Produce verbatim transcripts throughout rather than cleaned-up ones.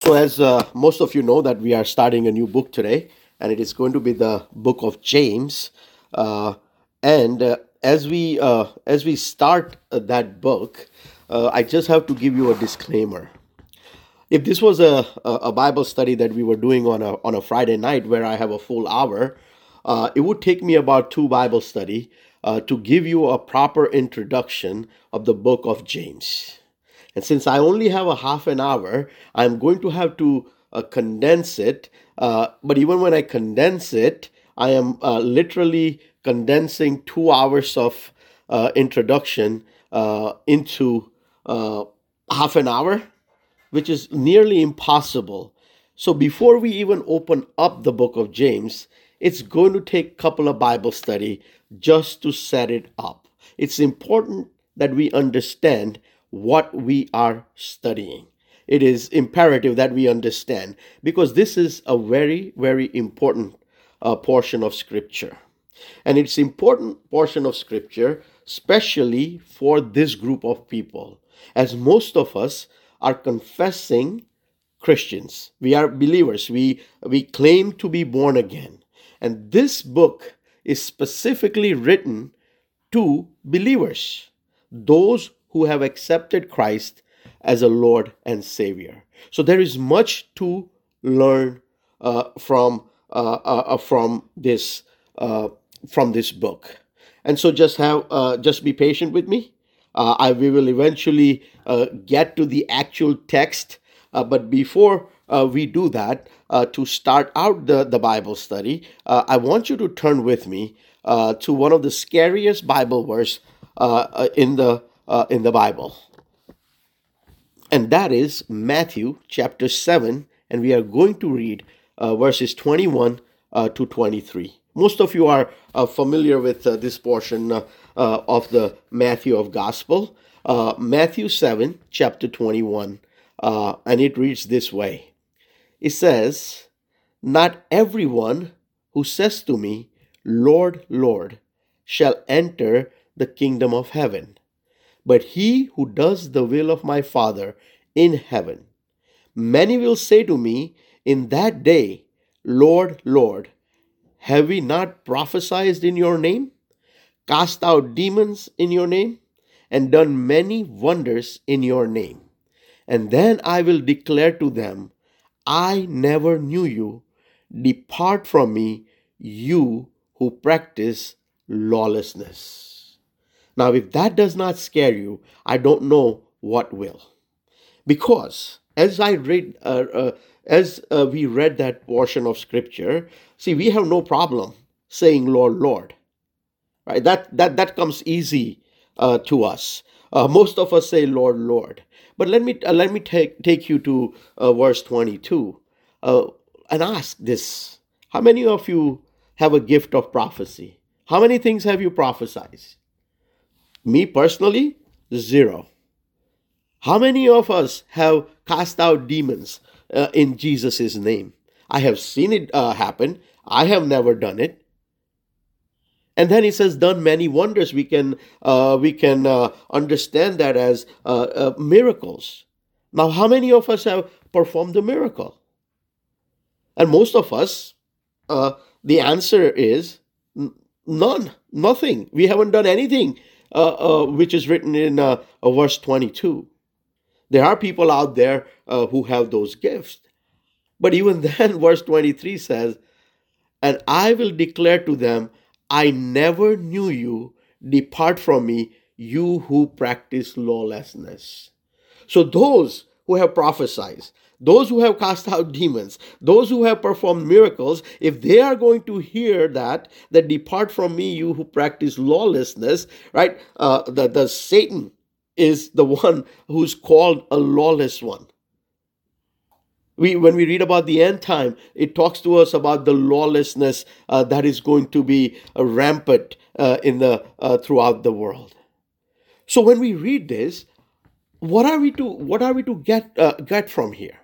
So, as uh, most of you know, that we are starting a new book today, and it is going to be the book of James. Uh, and uh, as we uh, as we start uh, that book, uh, I just have to give you a disclaimer. If this was a, a a Bible study that we were doing on a on a Friday night where I have a full hour, uh, it would take me about two Bible study uh, to give you a proper introduction of the book of James. And since I only have a half an hour, I'm going to have to uh, condense it. Uh, but even when I condense it, I am uh, literally condensing two hours of uh, introduction uh, into uh, half an hour, which is nearly impossible. So before we even open up the book of James, it's going to take a couple of Bible study just to set it up. It's important that we understand what we are studying. It is imperative that we understand because this is a very, very important uh, portion of Scripture. And it's important portion of Scripture, especially for this group of people, as most of us are confessing Christians. We are believers. We, we claim to be born again. And this book is specifically written to believers, those who have accepted Christ as a Lord and Savior. So there is much to learn uh, from uh, uh, from this uh, from this book. And so just have uh, just be patient with me. Uh, I we will eventually uh, get to the actual text, uh, but before uh, we do that, uh, to start out the the Bible study, uh, I want you to turn with me uh, to one of the scariest Bible verse uh, uh, in the uh, in the Bible, and that is Matthew chapter seven, and we are going to read uh, verses twenty-one uh, to twenty-three. Most of you are uh, familiar with uh, this portion uh, uh, of the Matthew of Gospel, uh, Matthew seven, chapter twenty-one, uh, and it reads this way. It says, "Not everyone who says to me, 'Lord, Lord,' shall enter the kingdom of heaven, but he who does the will of my Father in heaven. Many will say to me in that day, 'Lord, Lord, have we not prophesied in your name, cast out demons in your name, and done many wonders in your name?' And then I will declare to them, 'I never knew you. Depart from me, you who practice lawlessness.'" Now, if that does not scare you, I don't know what will. Because as I read, uh, uh, as uh, we read that portion of Scripture, see, we have no problem saying "Lord, Lord." Right? That that that comes easy uh, to us. Uh, most of us say "Lord, Lord." But let me uh, let me take take you to uh, verse twenty-two uh, and ask this: how many of you have a gift of prophecy? How many things have you prophesied? Me personally, zero. How many of us have cast out demons uh, in Jesus' name? I have seen it uh, happen. I have never done it. And then he says, "Done many wonders." We can uh, we can uh, understand that as uh, uh, miracles. Now, how many of us have performed a miracle? And most of us, uh, the answer is n- none, nothing. We haven't done anything, uh, uh, which is written in uh, uh, verse twenty-two. There are people out there uh, who have those gifts. But even then, verse twenty-three says, "And I will declare to them, 'I never knew you. Depart from me, you who practice lawlessness.'" So those who have prophesied, those who have cast out demons, those who have performed miracles, if they are going to hear that, that "Depart from me, you who practice lawlessness," right? Uh, the, the Satan is the one who's called a lawless one. We, when we read about the end time, it talks to us about the lawlessness uh, that is going to be uh, rampant uh, in the uh, throughout the world. So when we read this, what are we to what are we to get uh, get from here?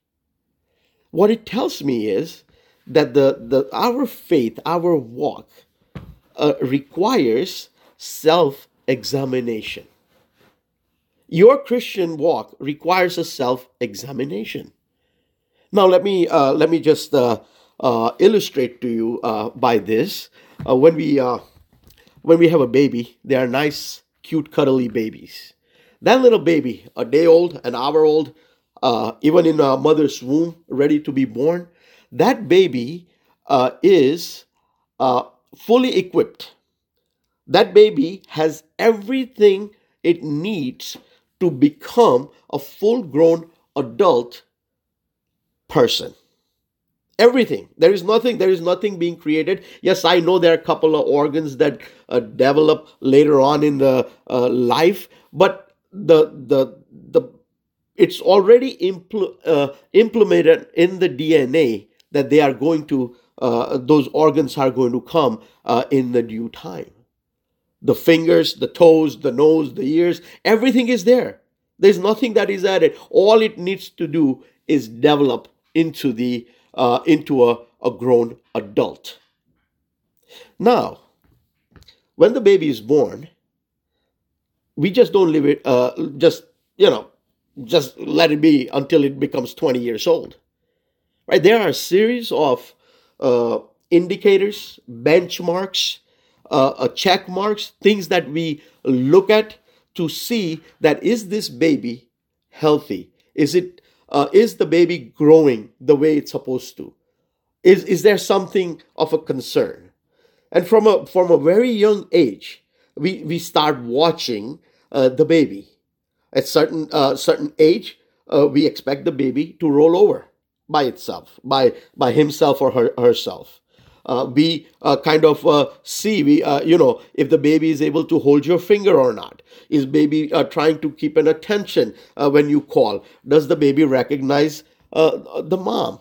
What it tells me is that the, the our faith, our walk, uh, requires self-examination. Your Christian walk requires a self-examination. Now let me uh, let me just uh, uh, illustrate to you uh, by this. Uh, when we uh, when we have a baby, they are nice, cute, cuddly babies. That little baby, a day old, an hour old, uh, even in a mother's womb, ready to be born, that baby uh, is uh, fully equipped. That baby has everything it needs to become a full grown adult person. Everything. There is nothing. There is nothing being created. Yes, I know there are a couple of organs that uh, develop later on in the uh, life, but the the the it's already impl- uh, implemented in the D N A that they are going to uh, those organs are going to come uh, in the due time. The fingers, the toes, the nose, the ears, everything is there. There's nothing that is added. All it needs to do is develop into the uh, into a, a grown adult. Now, when the baby is born, we just don't leave it, uh, just, you know, just let it be until it becomes twenty years old. Right? There are a series of uh, indicators, benchmarks, uh, uh, check marks, things that we look at to see that is this baby healthy? Is it uh, is the baby growing the way it's supposed to? Is is there something of a concern? And from a from a very young age, we we start watching uh, the baby. At certain uh, certain age, uh, we expect the baby to roll over by itself, by by himself or her, herself. Uh, we uh, kind of uh, see we uh, you know if the baby is able to hold your finger or not. Is baby uh, trying to keep an attention uh, when you call? Does the baby recognize uh, the mom?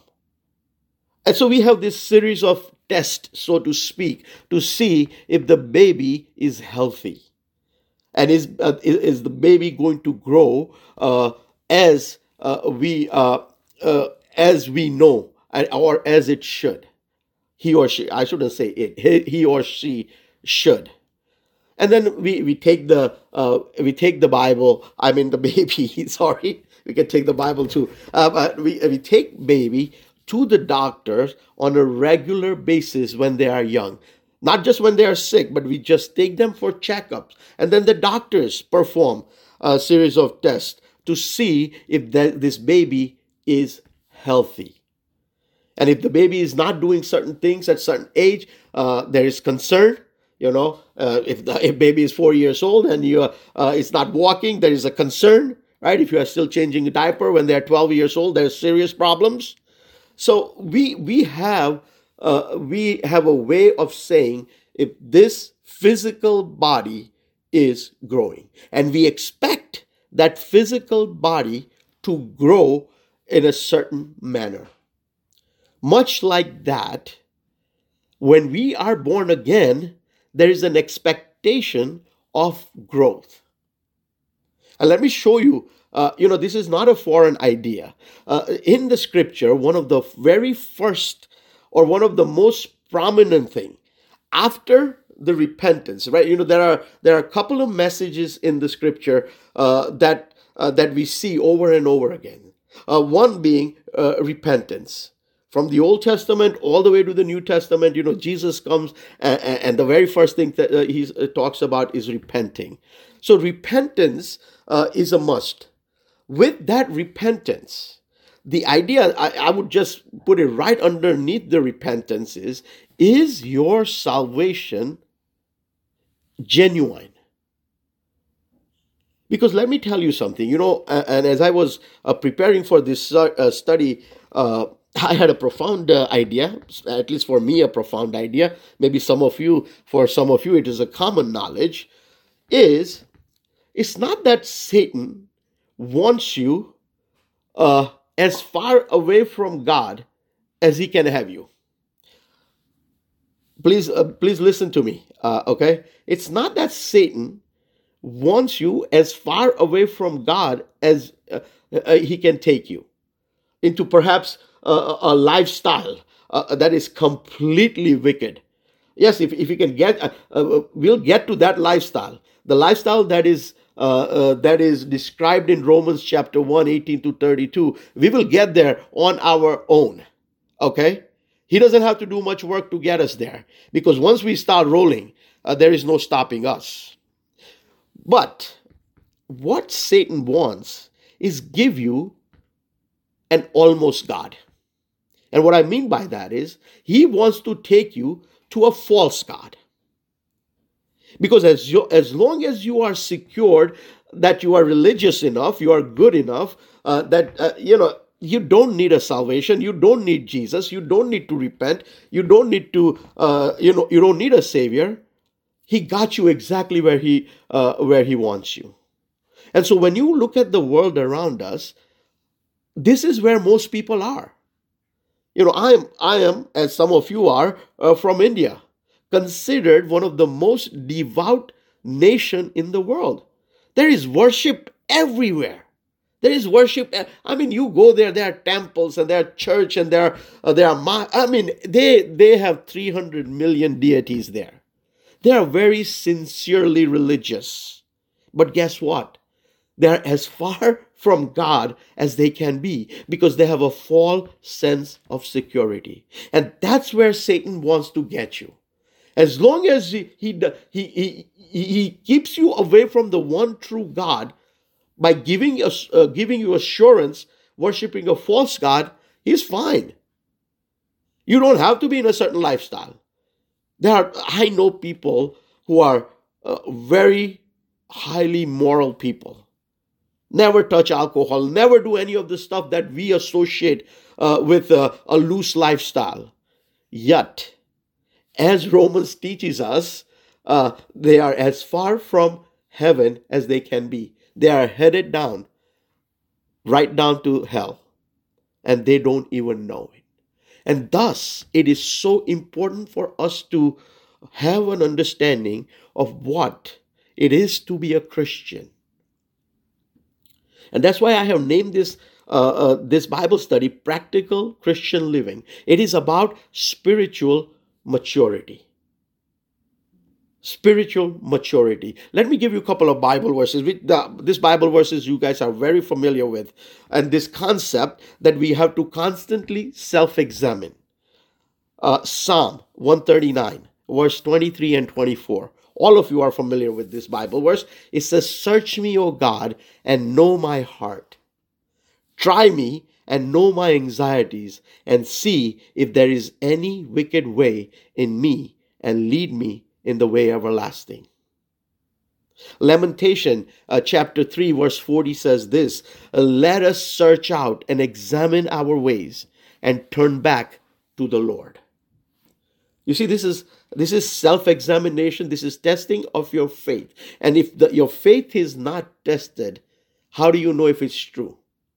And so we have this series of tests, so to speak, to see if the baby is healthy. And is uh, is is the baby going to grow uh, as uh, we uh, uh, as we know, and- or as it should? He or she, I shouldn't say it. He, he or she should. And then we we take the uh, we take the Bible. I mean the baby. Sorry, we can take the Bible too. Uh, but we we take baby to the doctors on a regular basis when they are young. Not just when they are sick, but we just take them for checkups. And then the doctors perform a series of tests to see if that, this baby is healthy. And if the baby is not doing certain things at certain age, uh, there is concern. You know, uh, if the if baby is four years old and you uh, it's not walking, there is a concern, right? If you are still changing a diaper when they are twelve years old, there's serious problems. So we we have uh, we have a way of saying if this physical body is growing, and we expect that physical body to grow in a certain manner. Much like that, when we are born again, there is an expectation of growth. And let me show you, uh, you know, this is not a foreign idea. Uh, in the scripture, one of the very first or one of the most prominent thing after the repentance, right? You know, there are there are a couple of messages in the scripture uh, that uh, that we see over and over again. Uh, one being uh, repentance. From the Old Testament all the way to the New Testament, you know, Jesus comes and, and the very first thing that uh, he uh, talks about is repenting. So repentance uh, is a must. With that repentance, the idea, I, I would just put it right underneath the repentance is, is your salvation genuine? Because let me tell you something, you know, and as I was uh, preparing for this uh, study, uh, I had a profound uh, idea, at least for me, a profound idea. Maybe some of you, for some of you, it is a common knowledge. Is it's not that Satan wants you uh, as far away from God as he can have you. Please, uh, please listen to me. Uh, okay, it's not that Satan wants you as far away from God as uh, uh, he can take you into perhaps a, a lifestyle uh, that is completely wicked. Yes, if, if you can get, uh, uh, we'll get to that lifestyle. The lifestyle that is uh, uh, that is described in Romans chapter one, eighteen to thirty-two, we will get there on our own. Okay? He doesn't have to do much work to get us there, because once we start rolling, uh, there is no stopping us. But what Satan wants is give you an almost God. And what I mean by that is he wants to take you to a false God. Because as you, as long as you are secured that you are religious enough, you are good enough, uh, that, uh, you know, you don't need a salvation, you don't need Jesus, you don't need to repent, you don't need to, uh, you know, you don't need a savior. He got you exactly where he, uh, where he wants you. And so when you look at the world around us, this is where most people are. You know, I am, I am, as some of you are, uh, from India, considered one of the most devout nation in the world. There is worship everywhere. There is worship. I mean, you go there, there are temples and there are church and there, uh, there are, I mean, they, they have three hundred million deities there. They are very sincerely religious. But guess what? They're as far from God as they can be, because they have a false sense of security. And that's where Satan wants to get you. As long as he, he, he, he, he keeps you away from the one true God by giving, us, uh, giving you assurance, worshiping a false God, he's fine. You don't have to be in a certain lifestyle. There are, I know people who are uh, very highly moral people. Never touch alcohol, never do any of the stuff that we associate uh, with uh, a loose lifestyle. Yet, as Romans teaches us, uh, they are as far from heaven as they can be. They are headed down, right down to hell, and they don't even know it. And thus, it is so important for us to have an understanding of what it is to be a Christian. And that's why I have named this uh, uh, this Bible study Practical Christian Living. It is about spiritual maturity. Spiritual maturity. Let me give you a couple of Bible verses. These Bible verses you guys are very familiar with. And this concept that we have to constantly self-examine. Uh, Psalm one thirty-nine, verse twenty-three and twenty-four. All of you are familiar with this Bible verse. It says, "Search me, O God, and know my heart. Try me and know my anxieties, and see if there is any wicked way in me, and lead me in the way everlasting." Lamentation uh, chapter three, verse forty says this, "Let us search out and examine our ways, and turn back to the Lord." You see, this is this is self-examination. This is testing of your faith. And if the, your faith is not tested, how do you know if it's true?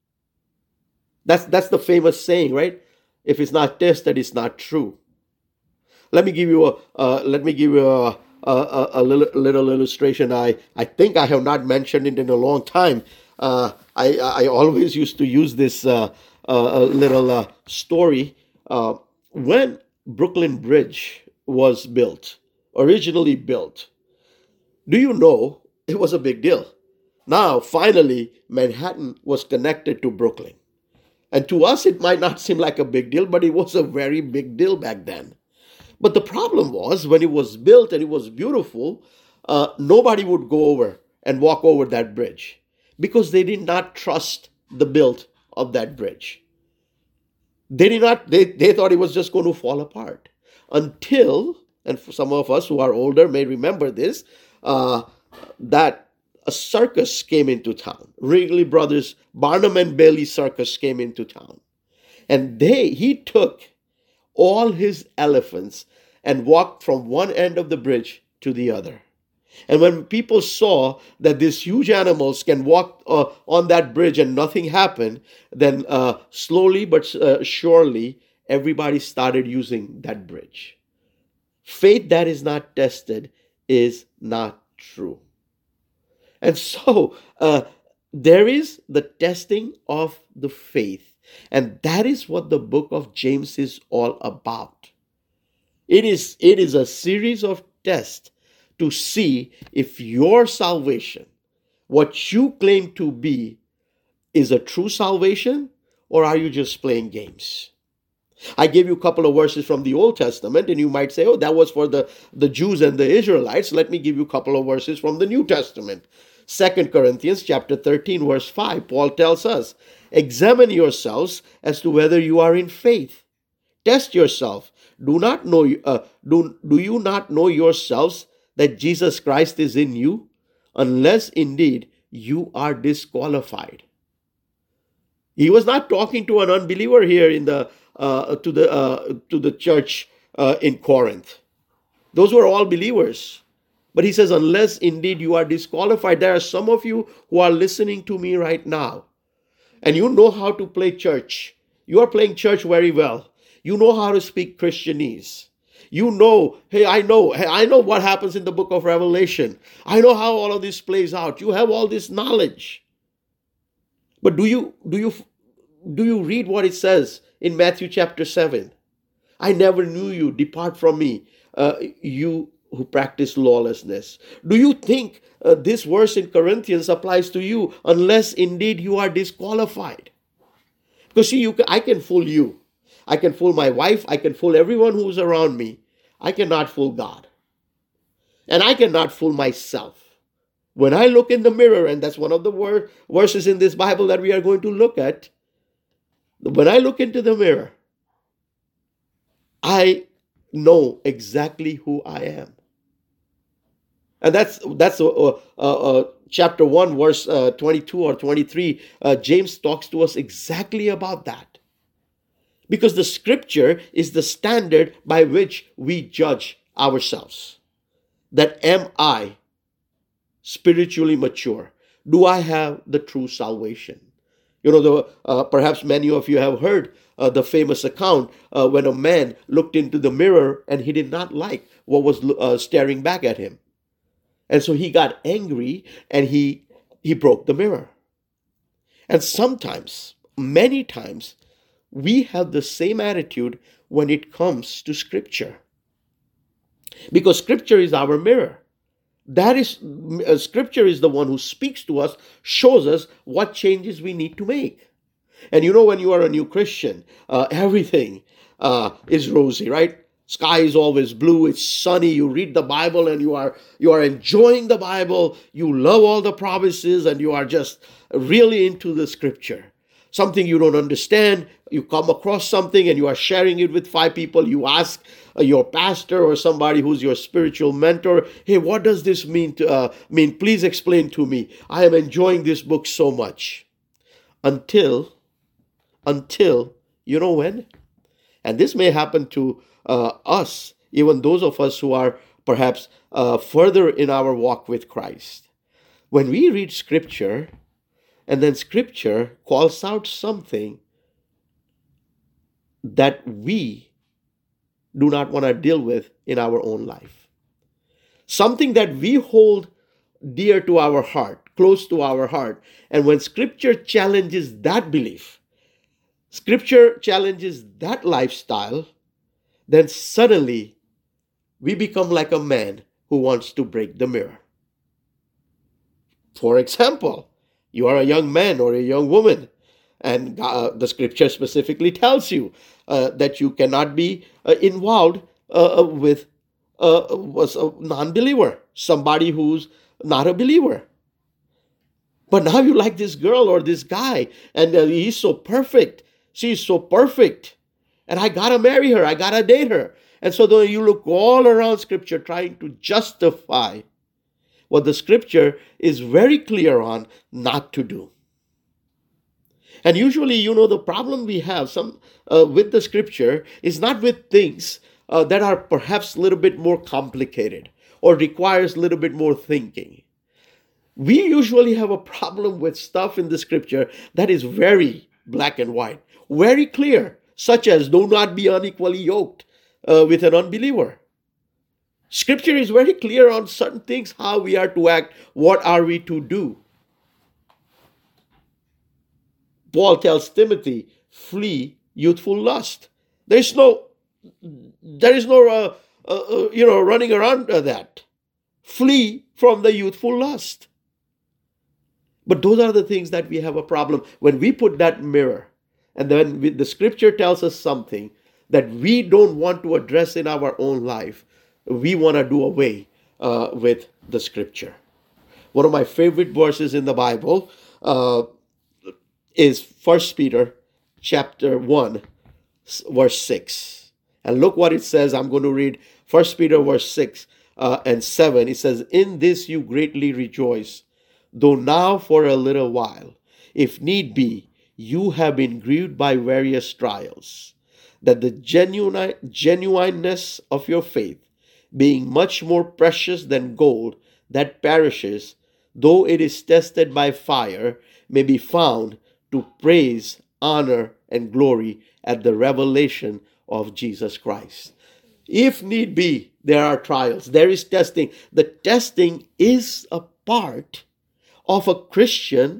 That's that's the famous saying, right? If it's not tested, it's not true. Let me give you a uh, let me give you a a, a little, little illustration. I I think I have not mentioned it in a long time. Uh, I I always used to use this uh, uh, little uh, story uh, when Brooklyn Bridge was built, originally built. Do you know it was a big deal? Now, finally, Manhattan was connected to Brooklyn. And to us, it might not seem like a big deal, but it was a very big deal back then. But the problem was, when it was built and it was beautiful, uh, nobody would go over and walk over that bridge because they did not trust the build of that bridge. They did not, they, they thought it was just going to fall apart until, and for some of us who are older may remember this, uh, that a circus came into town. Wrigley Brothers, Barnum and Bailey Circus came into town. And they, he took all his elephants and walked from one end of the bridge to the other. And when people saw that these huge animals can walk uh, on that bridge and nothing happened, then uh, slowly but uh, surely, everybody started using that bridge. Faith that is not tested is not true. And so uh, there is the testing of the faith. And that is what the book of James is all about. It is, it is a series of tests to see if your salvation, what you claim to be is a true salvation, or are you just playing games? I gave you a couple of verses from the Old Testament, and you might say, oh, that was for the, the Jews and the Israelites. Let me give you a couple of verses from the New Testament. Second Corinthians chapter thirteen, verse five, Paul tells us, examine yourselves as to whether you are in faith. Test yourself. Do not know, uh, do, do you not know yourselves that Jesus Christ is in you, unless indeed you are disqualified? He was not talking to an unbeliever here in the uh, to the uh, to the church uh, in Corinth. Those were all believers. But he says, unless indeed you are disqualified. There are some of you who are listening to me right now, and you know how to play church. You are playing church very well. You know how to speak Christianese. You know, hey, I know, hey, I know what happens in the book of Revelation. I know how all of this plays out. You have all this knowledge. But do you do you do you read what it says in Matthew chapter seven? I never knew you. Depart from me, uh, you who practice lawlessness. Do you think uh, this verse in Corinthians applies to you, unless indeed you are disqualified? Because see, you can, I can fool you. I can fool my wife. I can fool everyone who's around me. I cannot fool God. And I cannot fool myself. When I look in the mirror, and that's one of the word, verses in this Bible that we are going to look at. When I look into the mirror, I know exactly who I am. And that's that's uh, uh, uh, chapter one, verse uh, twenty-two or twenty-three. Uh, James talks to us exactly about that. Because the scripture is the standard by which we judge ourselves. That am I spiritually mature? Do I have the true salvation? You know, the, uh, perhaps many of you have heard uh, the famous account uh, when a man looked into the mirror and he did not like what was uh, staring back at him. And so he got angry and he, he broke the mirror. And sometimes, many times, we have the same attitude when it comes to Scripture. Because Scripture is our mirror. That is, uh, Scripture is the one who speaks to us, shows us what changes we need to make. And you know, when you are a new Christian, uh, everything uh, is rosy, right? Sky is always blue, it's sunny, you read the Bible and you are you are enjoying the Bible, you love all the promises and you are just really into the Scripture. Something you don't understand, you come across something and you are sharing it with five people, you ask uh, your pastor or somebody who's your spiritual mentor, hey, what does this mean to uh, mean? Please explain to me. I am enjoying this book so much. Until, until, you know when? And this may happen to uh, us, even those of us who are perhaps uh, further in our walk with Christ. When we read Scripture, and then Scripture calls out something that we do not want to deal with in our own life. Something that we hold dear to our heart, close to our heart. And when Scripture challenges that belief, Scripture challenges that lifestyle, then suddenly we become like a man who wants to break the mirror. For example, you are a young man or a young woman, and uh, the Scripture specifically tells you uh, that you cannot be uh, involved uh, with uh, a non-believer, somebody who's not a believer. But now you like this girl or this guy, and uh, he's so perfect. She's so perfect. And I gotta marry her. I gotta date her. And so then you look all around Scripture trying to justify what the Scripture is very clear on not to do. And usually, you know, the problem we have some uh, with the Scripture is not with things uh, that are perhaps a little bit more complicated or requires a little bit more thinking. We usually have a problem with stuff in the Scripture that is very black and white, very clear, such as do not be unequally yoked uh, with an unbeliever. Scripture is very clear on certain things, how we are to act, what are we to do. Paul tells Timothy, flee youthful lust. There is no, there is no, uh, uh, you know, running around that. Flee from the youthful lust. But those are the things that we have a problem when we put that mirror, and then we, the scripture tells us something that we don't want to address in our own life. We want to do away uh, with the scripture. One of my favorite verses in the Bible uh, is First Peter chapter one, verse six. And look what it says. I'm going to read First Peter verse six uh, and seven. It says, "In this you greatly rejoice, though now for a little while, if need be, you have been grieved by various trials, that the genuine, genuineness of your faith, being much more precious than gold that perishes, though it is tested by fire, may be found to praise, honor, and glory at the revelation of Jesus Christ." If need be, there are trials, there is testing. The testing is a part of a Christian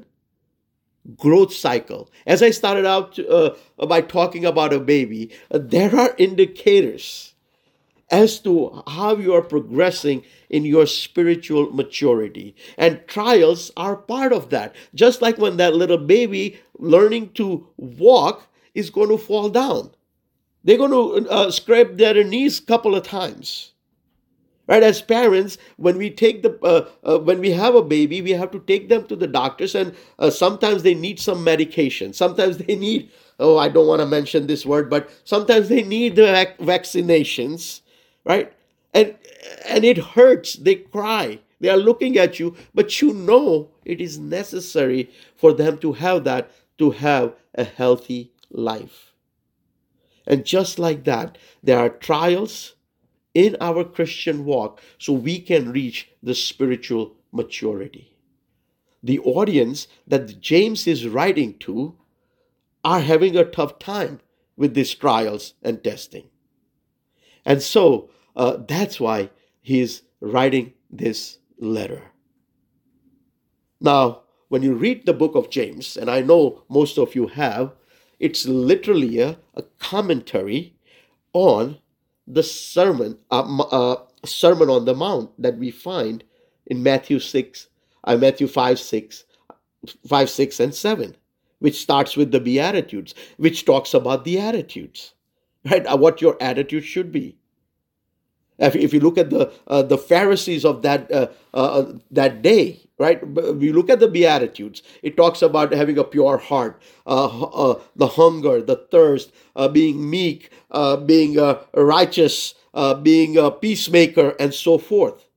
growth cycle. As I started out uh, by talking about a baby, uh, there are indicators as to how you are progressing in your spiritual maturity. And trials are part of that. Just like when that little baby learning to walk is going to fall down. They're going to uh, scrape their knees a couple of times. Right? As parents, when we take the uh, uh, when we have a baby, we have to take them to the doctors, and uh, sometimes they need some medication. Sometimes they need, oh, I don't want to mention this word, but sometimes they need the vac- vaccinations, right? And and it hurts. They cry. They are looking at you, but you know it is necessary for them to have that, to have a healthy life. And just like that, there are trials in our Christian walk so we can reach the spiritual maturity. The audience that James is writing to are having a tough time with these trials and testing. And so uh, that's why he's writing this letter. Now, when you read the book of James, and I know most of you have, it's literally a, a commentary on the sermon, uh, uh, Sermon on the Mount that we find in Matthew six, uh, Matthew five, six, five, six, and seven, which starts with the Beatitudes, which talks about the attitudes, right? Uh, what your attitude should be. If, if you look at the uh, the Pharisees of that uh, uh, that day, right? We look at the Beatitudes. It talks about having a pure heart, uh, uh, the hunger, the thirst, uh, being meek, uh, being uh, righteous, uh, being a peacemaker, and so forth.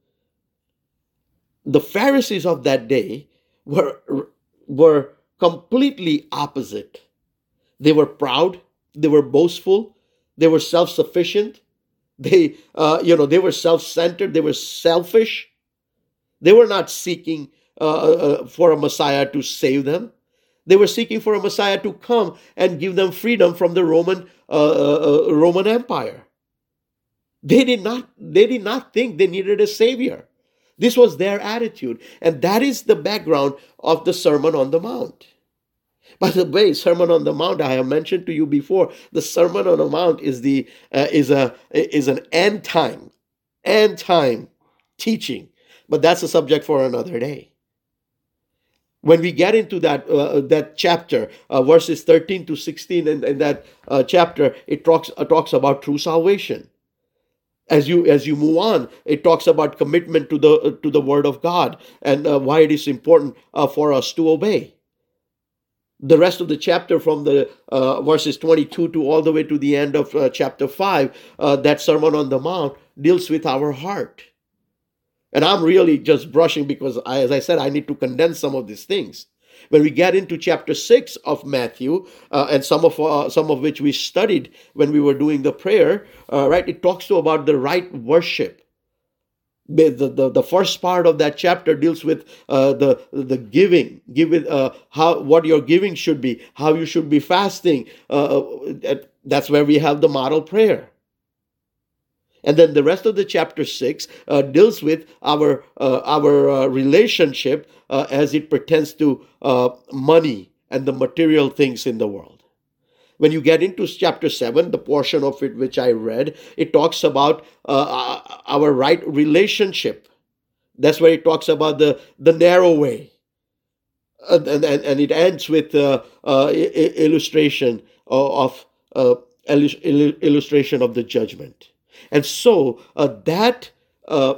The Pharisees of that day were were completely opposite. They were proud. They were boastful. They were self-sufficient. They, uh, you know, they were self-centered. They were selfish. They were not seeking uh, uh, for a Messiah to save them. They were seeking for a Messiah to come and give them freedom from the Roman uh, uh, Roman Empire. They did not. They did not think they needed a savior. This was their attitude, and that is the background of the Sermon on the Mount. By the way, Sermon on the Mount, I have mentioned to you before, the Sermon on the Mount is the uh, is a is an end time, end time teaching. But that's a subject for another day. When we get into that uh, that chapter, uh, verses thirteen to sixteen, and in, in that uh, chapter, it talks uh, talks about true salvation. As you as you move on, it talks about commitment to the uh, to the Word of God and uh, why it is important uh, for us to obey. The rest of the chapter, from the uh, verses twenty-two to all the way to the end of uh, chapter five, uh, that Sermon on the Mount deals with our heart. And I'm really just brushing because, I, as I said, I need to condense some of these things. When we get into chapter six of Matthew, uh, and some of uh, some of which we studied when we were doing the prayer, uh, right? It talks to about the right worship. The, the, the first part of that chapter deals with uh, the the giving, give it uh, how what your giving should be, how you should be fasting. Uh, that's where we have the model prayer. And then the rest of the chapter six uh, deals with our uh, our uh, relationship uh, as it pertains to uh, money and the material things in the world. When you get into chapter seven, the portion of it which I read, it talks about uh, our right relationship. That's where it talks about the, the narrow way. and, and, and it ends with uh, uh, illustration of uh, illustration of the judgment. And so uh, that uh,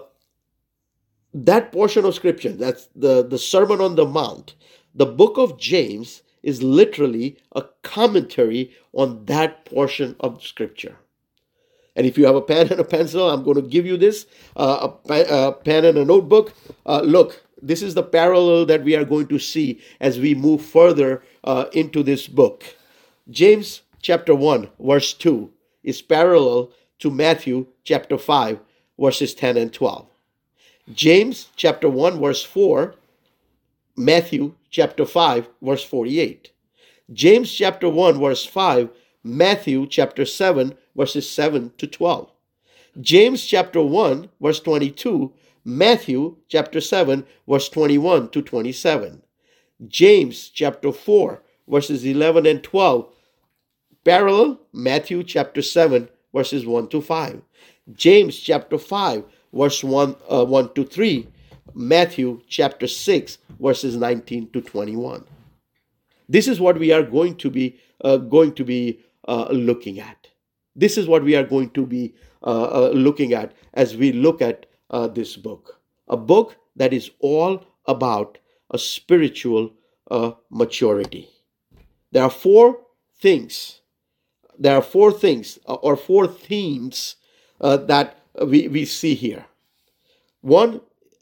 that portion of scripture, that's the, the Sermon on the Mount, the book of James is literally a commentary on that portion of scripture. And if you have a pen and a pencil, I'm going to give you this, uh, a, a pen and a notebook. Uh, look, this is the parallel that we are going to see as we move further uh, into this book. James chapter one, verse two is parallel to Matthew chapter five, verses ten and twelve. James chapter one, verse four, Matthew chapter five, verse forty-eight. James chapter one, verse five, Matthew chapter seven, verses seven to twelve. James chapter one, verse twenty-two, Matthew chapter seven, verse twenty-one to twenty-seven. James chapter four, verses eleven and twelve, parallel Matthew chapter seven, verses one to five. James chapter five, verse one, uh, one to three, Matthew chapter six, verses nineteen to twenty-one. This is what we are going to be uh, going to be uh, looking at. This is what we are going to be uh, uh, looking at as we look at uh, this book. A book that is all about a spiritual uh, maturity. There are four things. There are four things uh, or four themes uh, that we, we see here. One,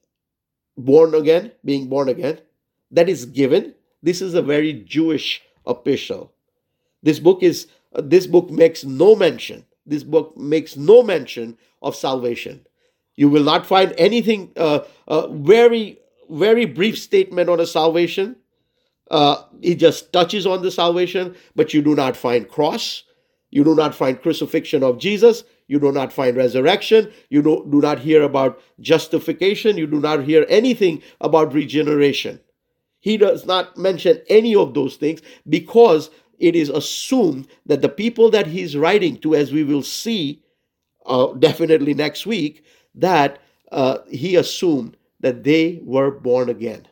born again, being born again, that is given. This is a very Jewish epistle. This book is uh, this book makes no mention. This book makes no mention of salvation. You will not find anything. Uh, uh, very very brief statement on a salvation. Uh, it just touches on the salvation, but you do not find cross. You do not find crucifixion of Jesus. You do not find resurrection. You do, do not hear about justification. You do not hear anything about regeneration. He does not mention any of those things because it is assumed that the people that he's writing to, as we will see uh, definitely next week, that uh, he assumed that they were born again.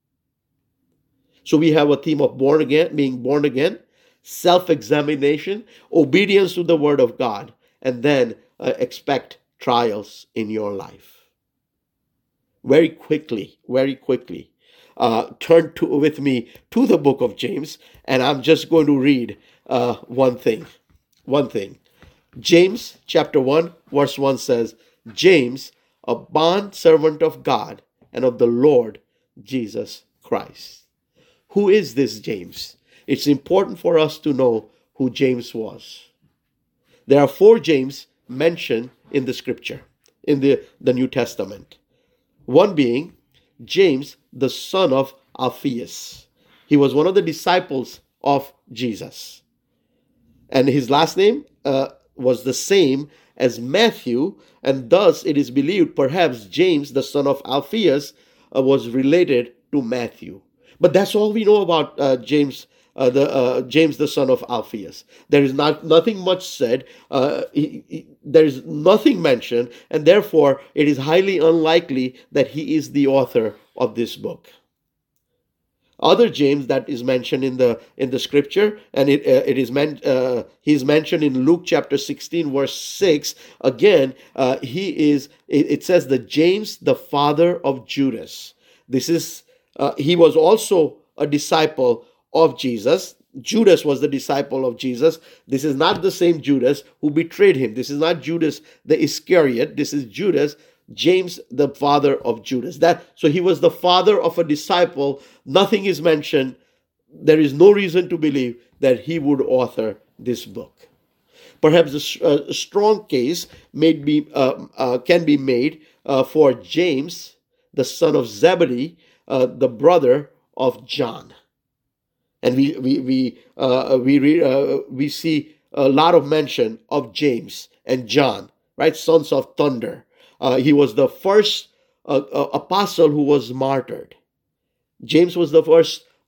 So we have a theme of born again, being born again, self-examination, obedience to the word of God, and then uh, expect trials in your life. Very quickly, very quickly, uh, turn to with me to the book of James, and I'm just going to read uh, one thing. One thing. James chapter one, verse one says, James, a bond servant of God and of the Lord Jesus Christ. Who is this James? It's important for us to know who James was. There are four James mentioned in the scripture, in the, the New Testament. One being James, the son of Alphaeus. He was one of the disciples of Jesus. And his last name uh, was the same as Matthew, and thus it is believed perhaps James, the son of Alphaeus, uh, was related to Matthew. But that's all we know about uh, James, uh, the uh, James, the son of Alphaeus. There is not nothing much said. Uh, he, he, there is nothing mentioned, and therefore it is highly unlikely that he is the author of this book. Other James that is mentioned in the in the scripture, and it uh, it is meant uh, he's mentioned in Luke chapter sixteen, verse six. Again, uh, he is. It, it says the James, the father of Judas. This is. Uh, he was also a disciple of Jesus. Judas was the disciple of Jesus. This is not the same Judas who betrayed him. This is not Judas the Iscariot. This is Judas, James, the father of Judas. That so he was the father of a disciple. Nothing is mentioned. There is no reason to believe that he would author this book. Perhaps a, a strong case may be, uh, uh, can be made uh, for James, the son of Zebedee, Uh, the brother of John. And we we we uh, we re, uh, we see a lot of mention of James and John, right? Sons of thunder. Uh, he was the first uh, uh, apostle who was martyred. James was the first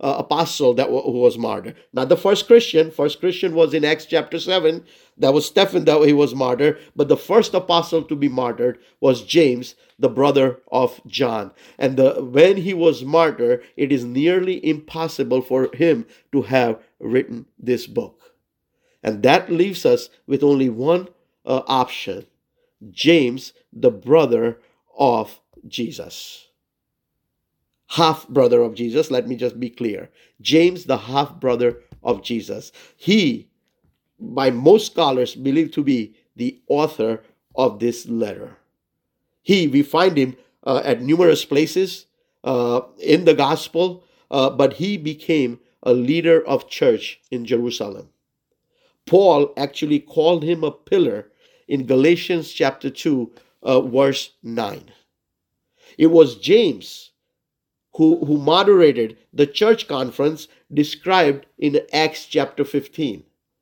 uh, apostle that w- who was martyred. Not the first Christian. First Christian was in Acts chapter seven. That was Stephen that he was martyred. But the first apostle to be martyred was James, the brother of John. And the when he was martyred, it is nearly impossible for him to have written this book. And that leaves us with only one uh, option: James, the brother of Jesus. Half brother of Jesus, let me just be clear. James, the half brother of Jesus. He, by most scholars, believed to be the author of this letter. He, we find him uh, at numerous places uh, in the gospel, uh, but he became a leader of church in Jerusalem. Paul actually called him a pillar in Galatians chapter two, uh, verse nine. It was James who, who moderated the church conference described in Acts chapter fifteen.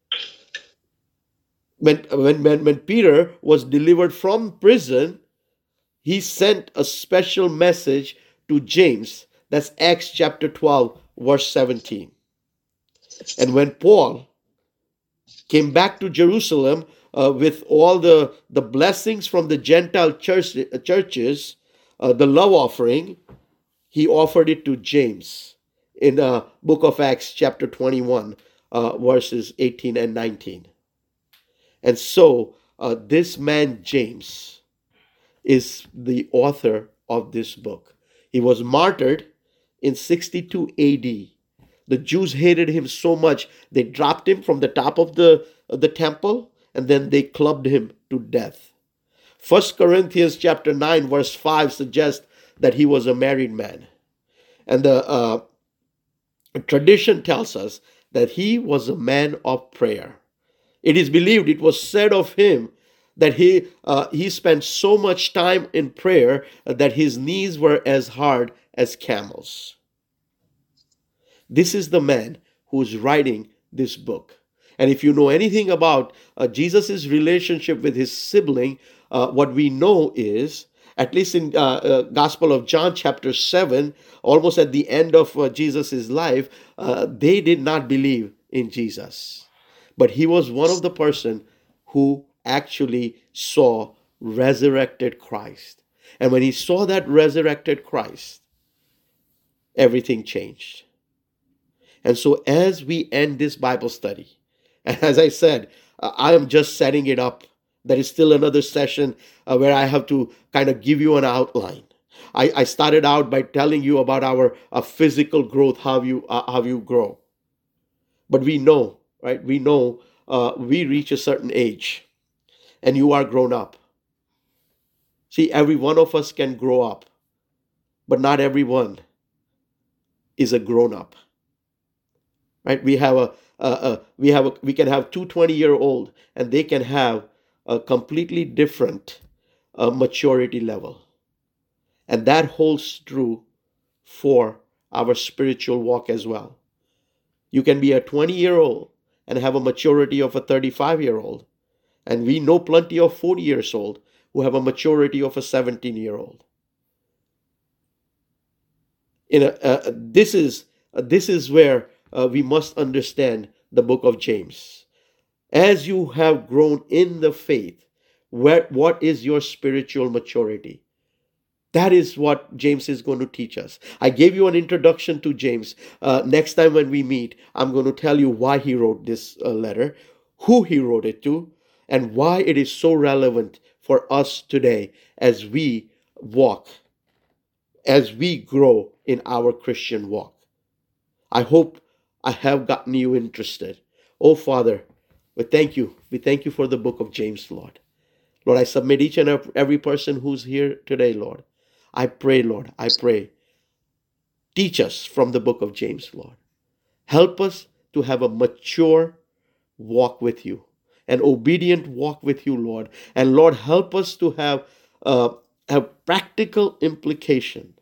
When, when, when, when Peter was delivered from prison, he sent a special message to James. That's Acts chapter twelve, verse seventeen. And when Paul came back to Jerusalem uh, with all the, the blessings from the Gentile church, uh, churches, uh, the love offering, he offered it to James in the uh, book of Acts chapter twenty-one, uh, verses eighteen and nineteen. And so uh, this man James is the author of this book. He was martyred in sixty-two A D. The Jews hated him so much, they dropped him from the top of the, of the temple, and then they clubbed him to death. First Corinthians chapter nine, verse five suggests that he was a married man. And the uh, tradition tells us that he was a man of prayer. It is believed, it was said of him, that he uh, he spent so much time in prayer that his knees were as hard as camels. This is the man who's writing this book. And if you know anything about uh, Jesus' relationship with his sibling, uh, what we know is, at least in uh, uh, Gospel of John chapter seven, almost at the end of uh, Jesus' life, uh, they did not believe in Jesus. But he was one of the person who actually saw resurrected Christ. And when he saw that resurrected Christ, everything changed. And so as we end this Bible study, and as I said, uh, I am just setting it up. There is still another session uh, where I have to kind of give you an outline. I, I started out by telling you about our uh, physical growth, how you uh, how you grow. But we know, right? We know uh, we reach a certain age, and you are grown up. See, every one of us can grow up, but not everyone is a grown up. Right? We have a, a, a we have a, we can have two twenty-year-old, and they can have a completely different uh, maturity level. And that holds true for our spiritual walk as well. You can be a twenty-year-old and have a maturity of a thirty-five-year-old. And we know plenty of forty years old who have a maturity of a seventeen-year-old. In a, uh, this is uh, this is where uh, we must understand the book of James. As you have grown in the faith, where, what is your spiritual maturity? That is what James is going to teach us. I gave you an introduction to James. Uh, next time when we meet, I'm going to tell you why he wrote this uh, letter, who he wrote it to, and why it is so relevant for us today as we walk, as we grow in our Christian walk. I hope I have gotten you interested. Oh, Father, we thank you. We thank you for the book of James, Lord. Lord, I submit each and every person who's here today, Lord. I pray, Lord, I pray. Teach us from the book of James, Lord. Help us to have a mature walk with you, an obedient walk with you, Lord. And Lord, help us to have uh, a practical implication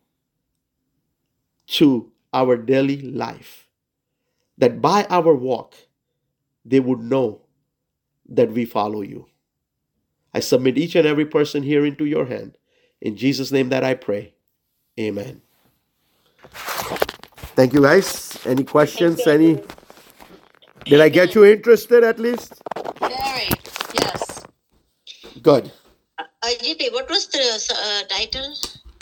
to our daily life, that by our walk, they would know that we follow you. I submit each and every person here into your hand. In Jesus' name that I pray. Amen. Thank you, guys. Any Thank questions? you, Any? Ajit. Did I get you Amen. interested at least? Very. Yes. Good. Uh, Ajit, what was the uh, title?